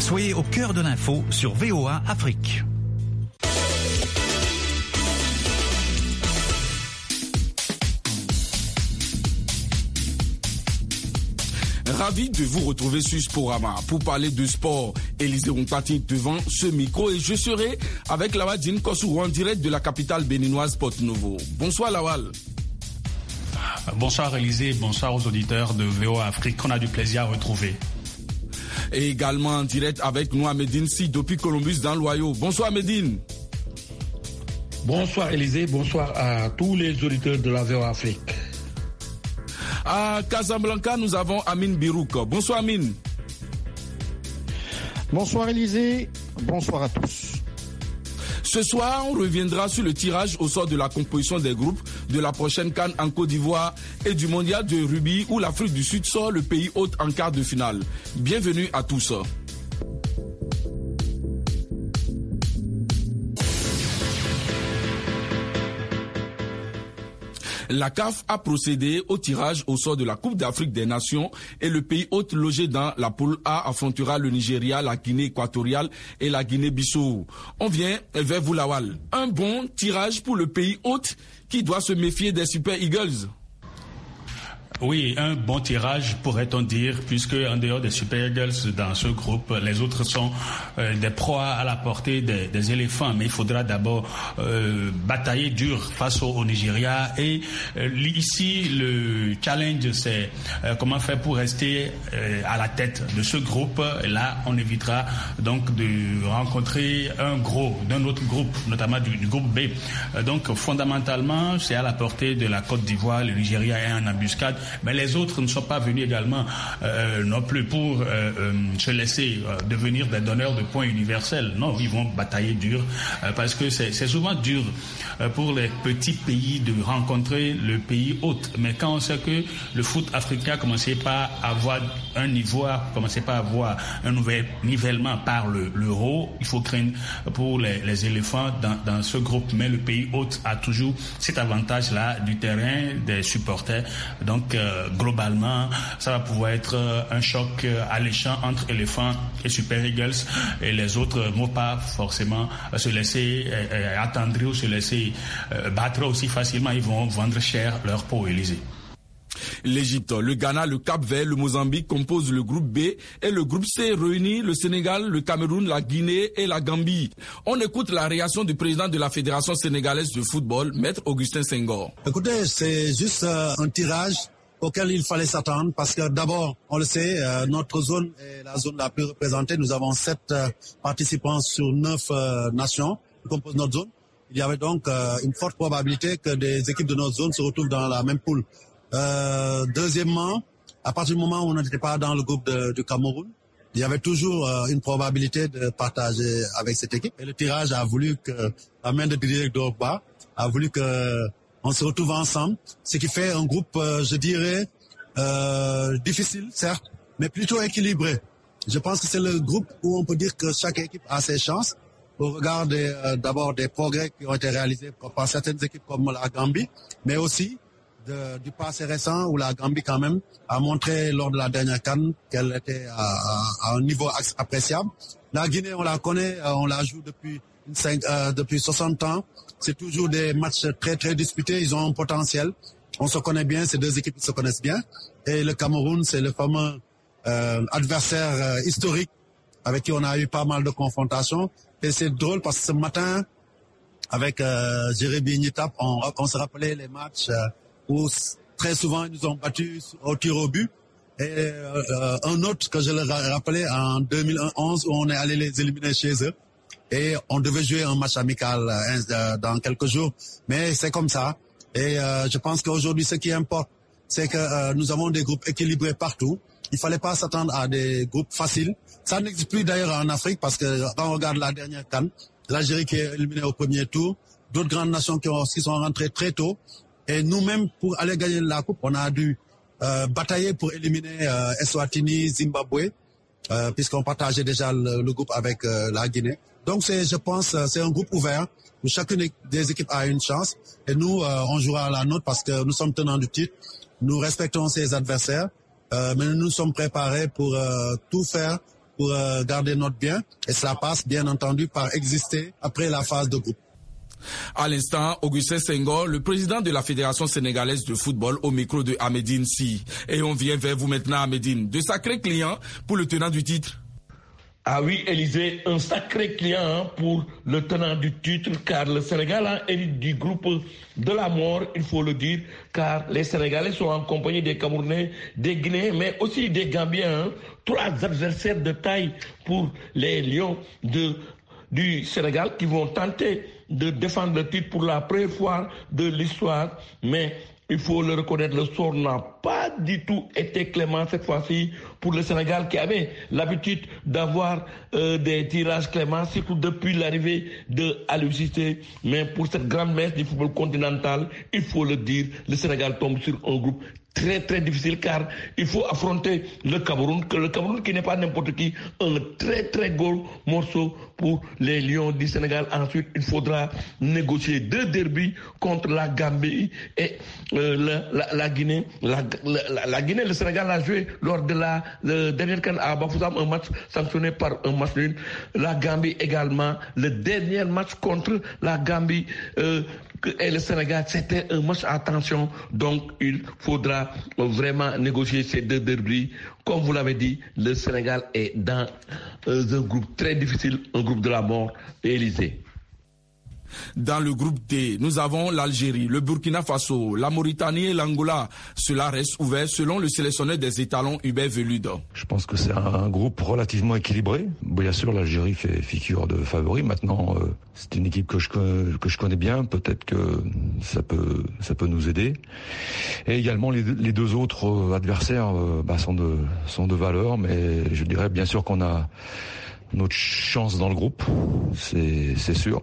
Soyez au cœur de l'info sur VOA Afrique. Ravi de vous retrouver sur Sporama pour parler de sport. Élisée Onkpati devant ce micro et je serai avec Lawal Dine Kosourou en direct de la capitale béninoise Porto Novo. Bonsoir Lawal. Bonsoir Élisée, bonsoir aux auditeurs de VOA Afrique qu'on a du plaisir à retrouver. Et également en direct avec nous à Médine Si depuis Columbus dans l'Ohio. Bonsoir Médine. Bonsoir Élisée, bonsoir à tous les auditeurs de la VOA Afrique. À Casablanca, nous avons Amine Birouk. Bonsoir Amine. Bonsoir Élisée, bonsoir à tous. Ce soir, on reviendra sur le tirage au sort de la composition des groupes de la prochaine CAN en Côte d'Ivoire et du mondial de rugby où l'Afrique du Sud sort le pays hôte en quart de finale. Bienvenue à tous. La CAF a procédé au tirage au sort de la Coupe d'Afrique des Nations et le pays hôte logé dans la poule A affrontera le Nigeria, la Guinée équatoriale et la Guinée-Bissau. On vient vers vous Lawal. Un bon tirage pour le pays hôte qui doit se méfier des Super Eagles. Oui, un bon tirage pourrait-on dire, puisque en dehors des Super Eagles dans ce groupe, les autres sont des proies à la portée des éléphants. Mais il faudra d'abord batailler dur face au Nigeria. Et ici, le challenge, c'est comment faire pour rester à la tête de ce groupe. Et là, on évitera donc de rencontrer d'un autre groupe, notamment du groupe B. Donc fondamentalement, c'est à la portée de la Côte d'Ivoire. Le Nigeria est en embuscade. Mais les autres ne sont pas venus également non plus pour se laisser devenir des donneurs de points universels. Non, ils vont batailler dur parce que c'est souvent dur pour les petits pays de rencontrer le pays hôte. Mais quand on sait que le foot africain a commencé par avoir un niveau, commencé par avoir un nouvel nivellement par l'euro, il faut craindre pour les éléphants dans ce groupe. Mais le pays hôte a toujours cet avantage-là du terrain, des supporters. Donc, globalement, ça va pouvoir être un choc alléchant entre éléphants et Super Eagles et les autres ne vont pas forcément se laisser attendrir ou se laisser battre aussi facilement. Ils vont vendre cher leur peau, Élysée. L'Égypte, le Ghana, le Cap-Vert, le Mozambique composent le groupe B et le groupe C réunit le Sénégal, le Cameroun, la Guinée et la Gambie. On écoute la réaction du président de la Fédération sénégalaise de football, Maître Augustin Senghor. Écoutez, c'est juste un tirage auquel il fallait s'attendre parce que d'abord, on le sait, notre zone est la zone la plus représentée. Nous avons 7 participants sur 9 nations qui composent notre zone. Il y avait donc une forte probabilité que des équipes de notre zone se retrouvent dans la même poule. Deuxièmement, à partir du moment où on n'était pas dans le groupe du Cameroun, il y avait toujours une probabilité de partager avec cette équipe. Et le tirage a voulu que la main de Didier Drogba a voulu que on se retrouve ensemble, ce qui fait un groupe, je dirais, difficile, certes, mais plutôt équilibré. Je pense que c'est le groupe où on peut dire que chaque équipe a ses chances au regard d'abord des progrès qui ont été réalisés par certaines équipes comme la Gambie, mais aussi du passé récent où la Gambie quand même a montré lors de la dernière CAN qu'elle était à un niveau appréciable. La Guinée, on la connaît, on la joue depuis 60 ans. C'est toujours des matchs très très disputés, ils ont un potentiel. On se connaît bien, ces deux équipes se connaissent bien. Et le Cameroun, c'est le fameux adversaire historique avec qui on a eu pas mal de confrontations. Et c'est drôle parce que ce matin, avec Jérémy Nitap, on se rappelait les matchs où très souvent ils nous ont battus au tir au but. Et un autre que je leur rappelais en 2011 où on est allé les éliminer chez eux. Et on devait jouer un match amical dans quelques jours. Mais c'est comme ça. Et je pense qu'aujourd'hui, ce qui importe, c'est que nous avons des groupes équilibrés partout. Il fallait pas s'attendre à des groupes faciles. Ça n'existe plus d'ailleurs en Afrique parce que quand on regarde la dernière CAN, l'Algérie qui est éliminée au premier tour, d'autres grandes nations qui sont rentrées très tôt. Et nous-mêmes, pour aller gagner la coupe, on a dû batailler pour éliminer Eswatini, Zimbabwe, puisqu'on partageait déjà le groupe avec la Guinée. Donc je pense, c'est un groupe ouvert où chacune des équipes a une chance. Et nous, on jouera à la nôtre parce que nous sommes tenants du titre. Nous respectons ses adversaires, mais nous sommes préparés pour tout faire pour garder notre bien. Et cela passe bien entendu par exister après la phase de groupe. À l'instant, Augustin Senghor, le président de la Fédération sénégalaise de football, au micro de Ahmedine Sy. Et on vient vers vous maintenant, Ahmedine. De sacrés clients pour le tenant du titre. Ah oui, Élisée, un sacré client pour le tenant du titre, car le Sénégal a hérité du groupe de la mort, il faut le dire, car les Sénégalais sont en compagnie des Camerounais, des Guinéens, mais aussi des Gambiens. 3 adversaires de taille pour les Lions du Sénégal qui vont tenter de défendre le titre pour la première fois de l'histoire, mais il faut le reconnaître, le sort n'a pas du tout été clément cette fois-ci pour le Sénégal qui avait l'habitude d'avoir des tirages cléments, surtout depuis l'arrivée de Aliou Cissé. Mais pour cette grande messe du football continental, il faut le dire, le Sénégal tombe sur un groupe très très difficile car il faut affronter le Cameroun qui n'est pas n'importe qui, un très très gros morceau pour les Lions du Sénégal. Ensuite, il faudra négocier 2 derbys contre la Gambie et la Guinée. La Guinée, le Sénégal a joué lors de la dernière CAN à Bafoussam, un match sanctionné par un match nul. La Gambie également, le dernier match contre la Gambie et le Sénégal, c'était un match à tension. Donc, il faudra vraiment négocier ces 2 derbys. Comme vous l'avez dit, le Sénégal est dans un groupe très difficile, un groupe de la mort. Élysée. Dans le groupe D, nous avons l'Algérie, le Burkina Faso, la Mauritanie et l'Angola. Cela reste ouvert selon le sélectionneur des étalons Hubert Velud. Je pense que c'est un groupe relativement équilibré. Bien sûr, l'Algérie fait figure de favori. Maintenant, c'est une équipe que je connais bien. Peut-être que ça peut nous aider. Et également, les 2 autres adversaires sont de valeur. Mais je dirais bien sûr qu'on a notre chance dans le groupe. C'est sûr.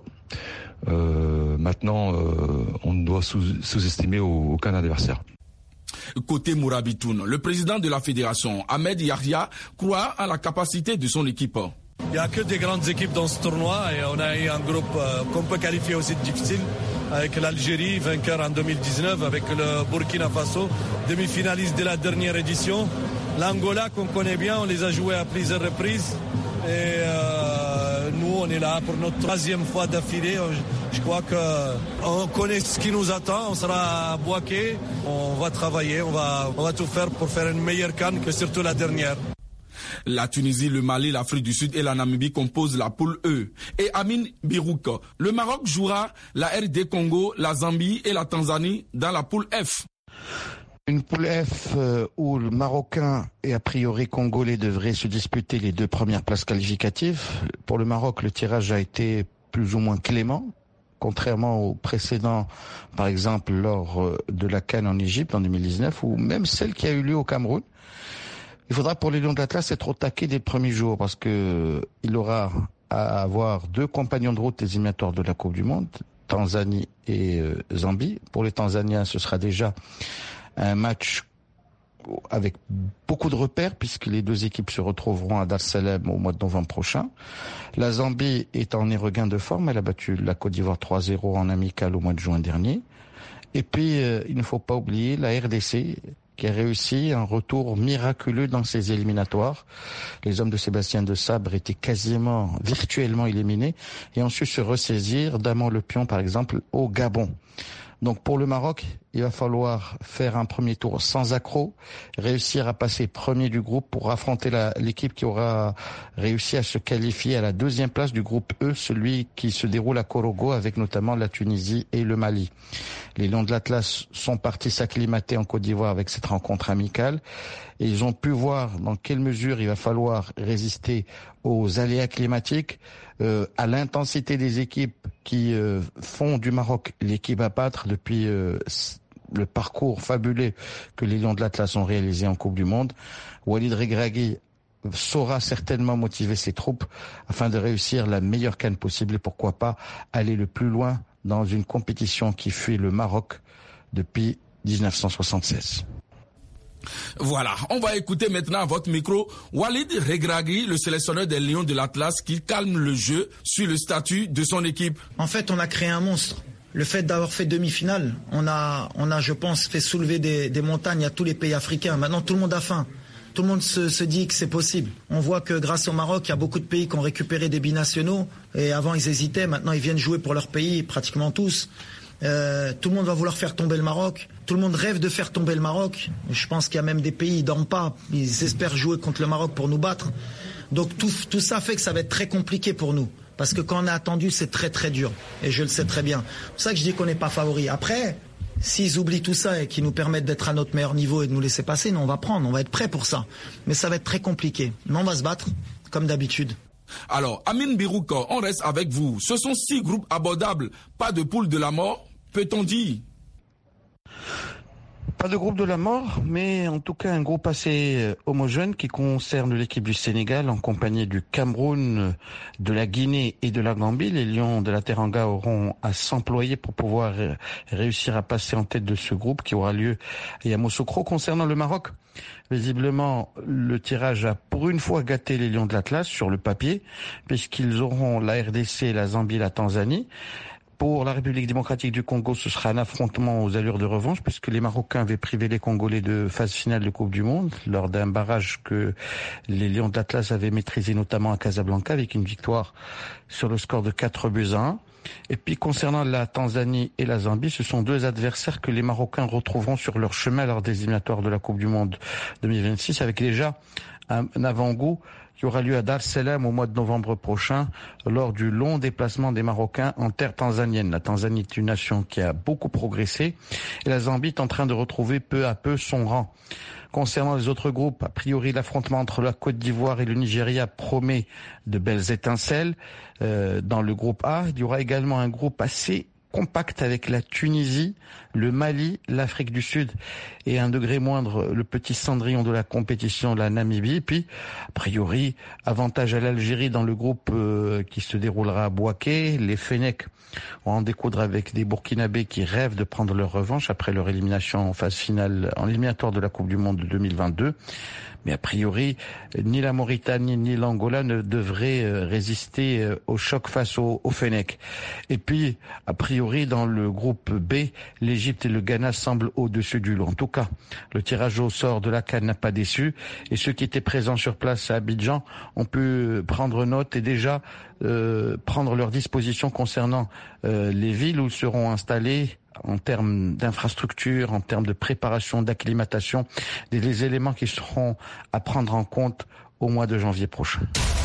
Maintenant, on ne doit sous-estimer aucun adversaire. Côté Mourabitoun, le président de la fédération, Ahmed Yahya, croit à la capacité de son équipe. Il n'y a que des grandes équipes dans ce tournoi et on a eu un groupe qu'on peut qualifier aussi difficile avec l'Algérie, vainqueur en 2019, avec le Burkina Faso, demi-finaliste de la dernière édition. L'Angola qu'on connaît bien, on les a joués à plusieurs reprises et nous on est là pour notre 3e fois d'affilée. Je crois qu'on connaît ce qui nous attend, on sera boaqué, on va travailler, on va tout faire pour faire une meilleure CAN que surtout la dernière. La Tunisie, le Mali, l'Afrique du Sud et la Namibie composent la poule E. Et Amin Birouk, le Maroc jouera la RD Congo, la Zambie et la Tanzanie dans la poule F. Une poule F où le Marocain et a priori Congolais devraient se disputer les 2 premières places qualificatives. Pour le Maroc, le tirage a été plus ou moins clément, contrairement au précédent, par exemple lors de la CAN en Égypte en 2019 ou même celle qui a eu lieu au Cameroun. Il faudra pour les Lions de l'Atlas être au taquet des premiers jours parce que il aura à avoir 2 compagnons de route des éliminatoires de la Coupe du Monde, Tanzanie et Zambie. Pour les Tanzaniens, ce sera déjà un match avec beaucoup de repères puisque les 2 équipes se retrouveront à Dar es Salaam au mois de novembre prochain. La Zambie est en regain de forme, elle a battu la Côte d'Ivoire 3-0 en amical au mois de juin dernier. Et puis, il ne faut pas oublier la RDC qui a réussi un retour miraculeux dans ses éliminatoires. Les hommes de Sébastien de Sabre étaient quasiment virtuellement éliminés et ont su se ressaisir, damant le pion par exemple au Gabon. Donc pour le Maroc, il va falloir faire un premier tour sans accroc, réussir à passer premier du groupe pour affronter l'équipe qui aura réussi à se qualifier à la 2e place du groupe E, celui qui se déroule à Korogo avec notamment la Tunisie et le Mali. Les Lions de l'Atlas sont partis s'acclimater en Côte d'Ivoire avec cette rencontre amicale et ils ont pu voir dans quelle mesure il va falloir résister aux aléas climatiques, à l'intensité des équipes qui font du Maroc l'équipe à battre depuis le parcours fabuleux que les Lions de l'Atlas ont réalisé en Coupe du Monde. Walid Regragui saura certainement motiver ses troupes afin de réussir la meilleure CAN possible et pourquoi pas aller le plus loin dans une compétition qui fuit le Maroc depuis 1976. Voilà, on va écouter maintenant à votre micro Walid Regragui, le sélectionneur des Lions de l'Atlas, qui calme le jeu sur le statut de son équipe. En fait, on a créé un monstre. Le fait d'avoir fait demi-finale, on a, je pense, fait soulever des montagnes à tous les pays africains. Maintenant, tout le monde a faim. Tout le monde se dit que c'est possible. On voit que grâce au Maroc, il y a beaucoup de pays qui ont récupéré des binationaux. Et avant, ils hésitaient. Maintenant, ils viennent jouer pour leur pays, pratiquement tous. Tout le monde va vouloir faire tomber le Maroc. Tout le monde rêve de faire tomber le Maroc. Je pense qu'il y a même des pays, ils dorment pas. Ils espèrent jouer contre le Maroc pour nous battre. Donc tout ça fait que ça va être très compliqué pour nous. Parce que quand on a attendu, c'est très très dur. Et je le sais très bien. C'est pour ça que je dis qu'on n'est pas favori. Après, s'ils oublient tout ça et qu'ils nous permettent d'être à notre meilleur niveau et de nous laisser passer, nous on va prendre, on va être prêts pour ça. Mais ça va être très compliqué. Mais on va se battre, comme d'habitude. Alors, Amine Birouk, on reste avec vous. Ce sont 6 groupes abordables, pas de poule de la mort, peut-on dire? Pas de groupe de la mort, mais en tout cas un groupe assez homogène qui concerne l'équipe du Sénégal en compagnie du Cameroun, de la Guinée et de la Gambie. Les Lions de la Teranga auront à s'employer pour pouvoir réussir à passer en tête de ce groupe qui aura lieu à Yamoussoukro. Concernant le Maroc, visiblement le tirage a pour une fois gâté les Lions de l'Atlas sur le papier, puisqu'ils auront la RDC, la Zambie, la Tanzanie. Pour la République démocratique du Congo, ce sera un affrontement aux allures de revanche puisque les Marocains avaient privé les Congolais de phase finale de Coupe du Monde lors d'un barrage que les Lions de l'Atlas avaient maîtrisé notamment à Casablanca avec une victoire sur le score de 4-1. Et puis concernant la Tanzanie et la Zambie, ce sont 2 adversaires que les Marocains retrouveront sur leur chemin lors des éliminatoires de la Coupe du Monde 2026 avec déjà un avant-goût qui aura lieu à Dar es Salaam au mois de novembre prochain lors du long déplacement des Marocains en terre tanzanienne. La Tanzanie est une nation qui a beaucoup progressé et la Zambie est en train de retrouver peu à peu son rang. Concernant les autres groupes, a priori l'affrontement entre la Côte d'Ivoire et le Nigeria promet de belles étincelles. Dans le groupe A, il y aura également un groupe assez compact avec la Tunisie, le Mali, l'Afrique du Sud et à un degré moindre le petit cendrillon de la compétition, la Namibie. Puis, a priori, avantage à l'Algérie dans le groupe qui se déroulera à Bouaké. Les Fennecs vont en découdre avec des Burkinabés qui rêvent de prendre leur revanche après leur élimination en phase finale, en éliminatoire de la Coupe du Monde de 2022. Mais a priori, ni la Mauritanie ni l'Angola ne devraient résister au choc face aux Fennecs. Et puis, a priori, dans le groupe B, l'Égypte et le Ghana semblent au-dessus du lot. En tout cas, le tirage au sort de la CAN n'a pas déçu. Et ceux qui étaient présents sur place à Abidjan ont pu prendre note et déjà prendre leurs dispositions concernant les villes où ils seront installés, en termes d'infrastructure, en termes de préparation, d'acclimatation, des éléments qui seront à prendre en compte au mois de janvier prochain.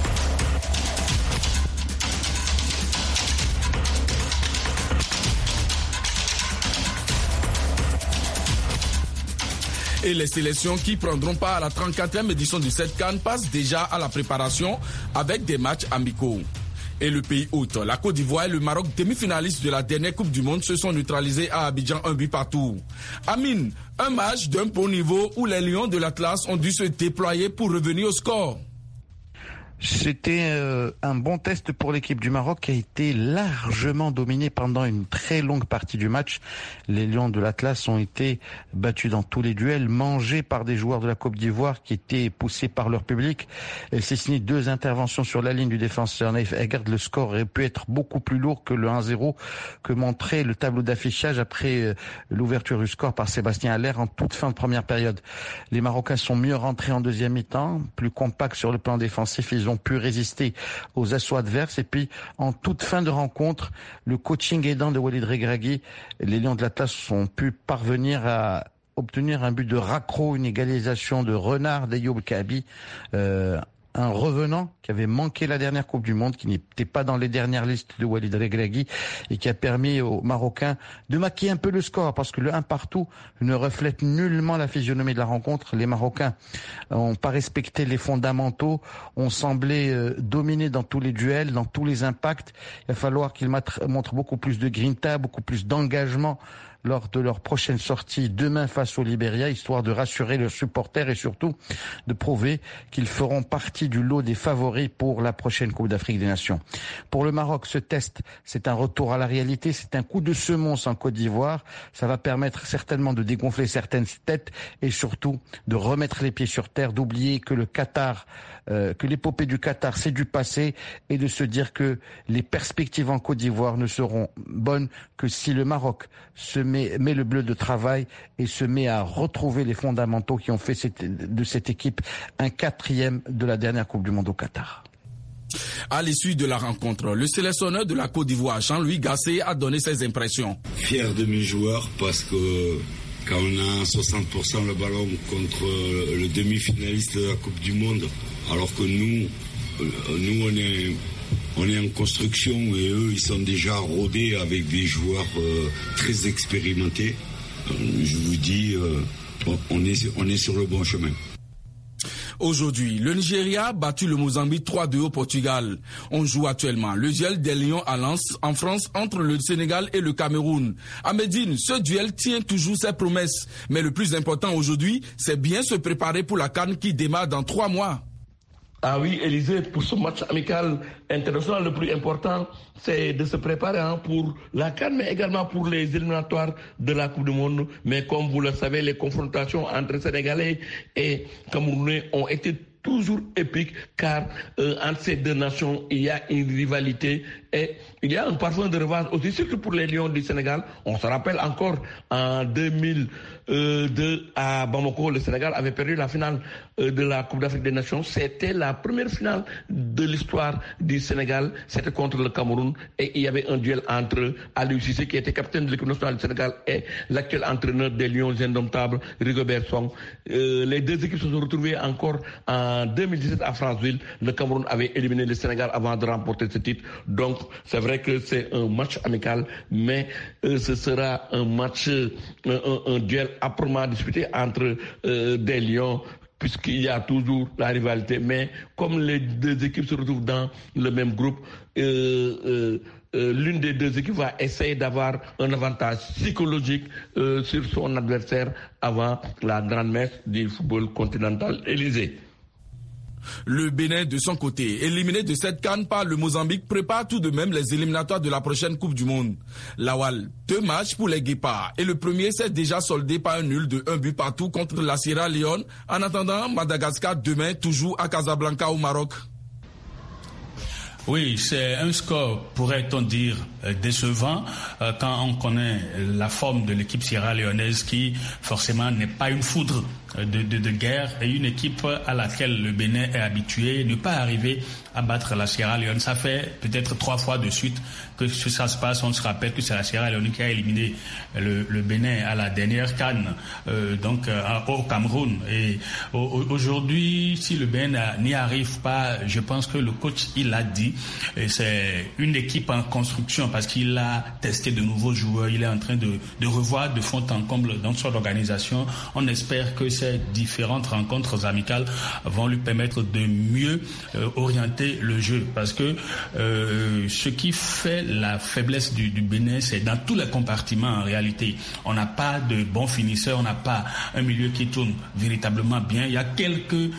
Et les sélections qui prendront part à la 34e édition du 7 CAN passent déjà à la préparation avec des matchs amicaux. Et le pays hôte, la Côte d'Ivoire et le Maroc, demi-finalistes de la dernière Coupe du Monde, se sont neutralisés à Abidjan 1 but partout. Amine, un match d'un bon niveau où les Lions de l'Atlas ont dû se déployer pour revenir au score. C'était un bon test pour l'équipe du Maroc qui a été largement dominée pendant une très longue partie du match. Les Lions de l'Atlas ont été battus dans tous les duels, mangés par des joueurs de la Côte d'Ivoire qui étaient poussés par leur public. Et c'est signé 2 interventions sur la ligne du défenseur Naïf Aguerd. Le score aurait pu être beaucoup plus lourd que le 1-0 que montrait le tableau d'affichage après l'ouverture du score par Sébastien Haller en toute fin de première période. Les Marocains sont mieux rentrés en deuxième mi-temps, plus compacts sur le plan défensif. Ils ont pu résister aux assauts adverses et puis en toute fin de rencontre, le coaching aidant de Walid Regragui, les Lions de l'Atlas ont pu parvenir à obtenir un but de Raccro, une égalisation de Renard d'Ayoub Kabi, un revenant qui avait manqué la dernière Coupe du Monde, qui n'était pas dans les dernières listes de Walid Regragui et qui a permis aux Marocains de maquiller un peu le score parce que le 1 partout ne reflète nullement la physionomie de la rencontre. Les Marocains n'ont pas respecté les fondamentaux, ont semblé dominer dans tous les duels, dans tous les impacts. Il va falloir qu'ils montrent beaucoup plus de grinta, beaucoup plus d'engagement lors de leur prochaine sortie demain face au Libéria, histoire de rassurer leurs supporters et surtout de prouver qu'ils feront partie du lot des favoris pour la prochaine Coupe d'Afrique des Nations. Pour le Maroc, ce test, c'est un retour à la réalité, c'est un coup de semonce en Côte d'Ivoire. Ça va permettre certainement de dégonfler certaines têtes et surtout de remettre les pieds sur terre, d'oublier que le Qatar que l'épopée du Qatar c'est du passé et de se dire que les perspectives en Côte d'Ivoire ne seront bonnes que si le Maroc met le bleu de travail et se met à retrouver les fondamentaux qui ont fait de cette équipe un 4e de la dernière Coupe du Monde au Qatar. À l'issue de la rencontre, le sélectionneur de la Côte d'Ivoire, Jean-Louis Gasset, a donné ses impressions. Fier de mes joueurs parce que quand on a 60% le ballon contre le demi-finaliste de la Coupe du Monde, alors que nous on est en construction et eux ils sont déjà rodés avec des joueurs très expérimentés. Je vous dis, on est sur le bon chemin. Aujourd'hui, le Nigeria a battu le Mozambique 3-2 au Portugal. On joue actuellement le duel des Lions à Lens en France entre le Sénégal et le Cameroun. À Médine, ce duel tient toujours ses promesses. Mais le plus important aujourd'hui, c'est bien se préparer pour la CAN qui démarre dans 3 mois. Ah oui, Élisée, pour ce match amical international, le plus important, c'est de se préparer pour la CAN, mais également pour les éliminatoires de la Coupe du Monde. Mais comme vous le savez, les confrontations entre Sénégalais et Camerounais ont été toujours épiques, car entre ces deux nations, il y a une rivalité et il y a un parfum de revanche aussi, surtout pour les Lions du Sénégal. On se rappelle encore, en 2002, à Bamako, le Sénégal avait perdu la finale de la Coupe d'Afrique des Nations. C'était la première finale de l'histoire du Sénégal. C'était contre le Cameroun et il y avait un duel entre Aliou Cissé, qui était capitaine de l'équipe nationale du Sénégal, et l'actuel entraîneur des Lions indomptables, Rigobert Song. Les deux équipes se sont retrouvées encore en 2017 à Franceville. Le Cameroun avait éliminé le Sénégal avant de remporter ce titre. Donc, c'est vrai que c'est un match amical, mais ce sera un match, un duel âprement disputé entre des Lions, puisqu'il y a toujours la rivalité. Mais comme les deux équipes se retrouvent dans le même groupe, l'une des deux équipes va essayer d'avoir un avantage psychologique sur son adversaire avant la grande messe du football continental. Élysée. Le Bénin, de son côté, éliminé de cette CAN par le Mozambique, prépare tout de même les éliminatoires de la prochaine Coupe du Monde. Lawal, 2 matchs pour les Guépards et le premier s'est déjà soldé par un nul de 1 but partout contre la Sierra Leone. En attendant, Madagascar demain toujours à Casablanca au Maroc. Oui, c'est un score, pourrait-on dire, décevant quand on connaît la forme de l'équipe sierra-léonaise qui, forcément, n'est pas une foudre de guerre et une équipe à laquelle le Bénin est habitué, ne pas arriver à battre la Sierra Leone. Ça fait peut-être 3 fois de suite que ça se passe. On se rappelle que c'est la Sierra Leone qui a éliminé le Bénin à la dernière CAN, au Cameroun. Et aujourd'hui, si le Bénin n'y arrive pas, je pense que le coach, il l'a dit, c'est une équipe en construction parce qu'il a testé de nouveaux joueurs. Il est en train de revoir de fond en comble dans son organisation. On espère que ces différentes rencontres amicales vont lui permettre de mieux orienter le jeu, parce que ce qui fait la faiblesse du Bénin, c'est dans tous les compartiments en réalité. On n'a pas de bons finisseurs, on n'a pas un milieu qui tourne véritablement bien. Il y a quelques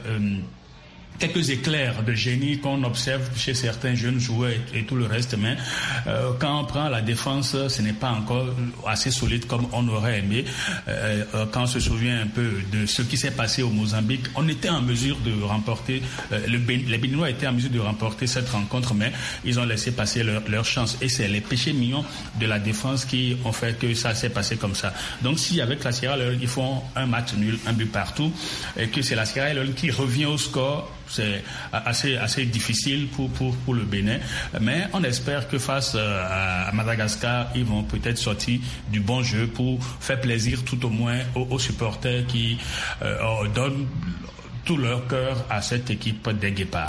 éclairs de génie qu'on observe chez certains jeunes joueurs et tout le reste, mais quand on prend la défense, ce n'est pas encore assez solide comme on aurait aimé. Quand on se souvient un peu de ce qui s'est passé au Mozambique, on était en mesure de remporter, les Béninois étaient en mesure de remporter cette rencontre, mais ils ont laissé passer leur chance. Et c'est les péchés mignons de la défense qui ont fait que ça s'est passé comme ça. Donc si avec la Sierra Leone, ils font un match nul, un but partout, et que c'est la Sierra Leone qui revient au score, c'est assez difficile pour le Bénin, mais on espère que face à Madagascar, ils vont peut-être sortir du bon jeu pour faire plaisir tout au moins aux supporters qui donnent tout leur cœur à cette équipe des Guépards.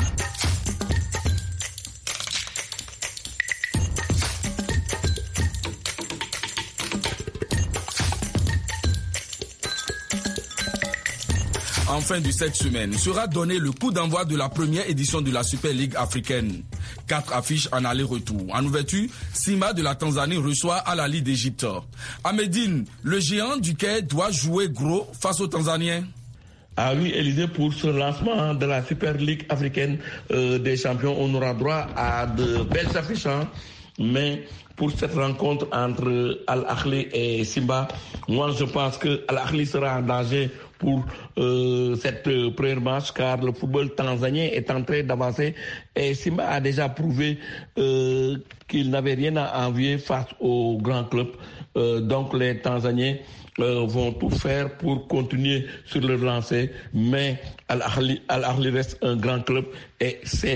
En fin de cette semaine, sera donné le coup d'envoi de la première édition de la Super League africaine. 4 affiches en aller-retour. En ouverture, Sima de la Tanzanie reçoit Al Ahly d'Égypte. À Médine, le géant du Caire doit jouer gros face aux Tanzaniens. Ah oui, Élysée, pour ce lancement de la Super League africaine des champions, on aura droit à de belles affiches. Mais pour cette rencontre entre Al Ahly et Simba, moi je pense que Al Ahly sera en danger pour cette première match, car le football tanzanien est en train d'avancer et Simba a déjà prouvé qu'il n'avait rien à envier face aux grands clubs. Donc les Tanzaniens vont tout faire pour continuer sur leur lancée, mais Al Ahly reste un grand club et c'est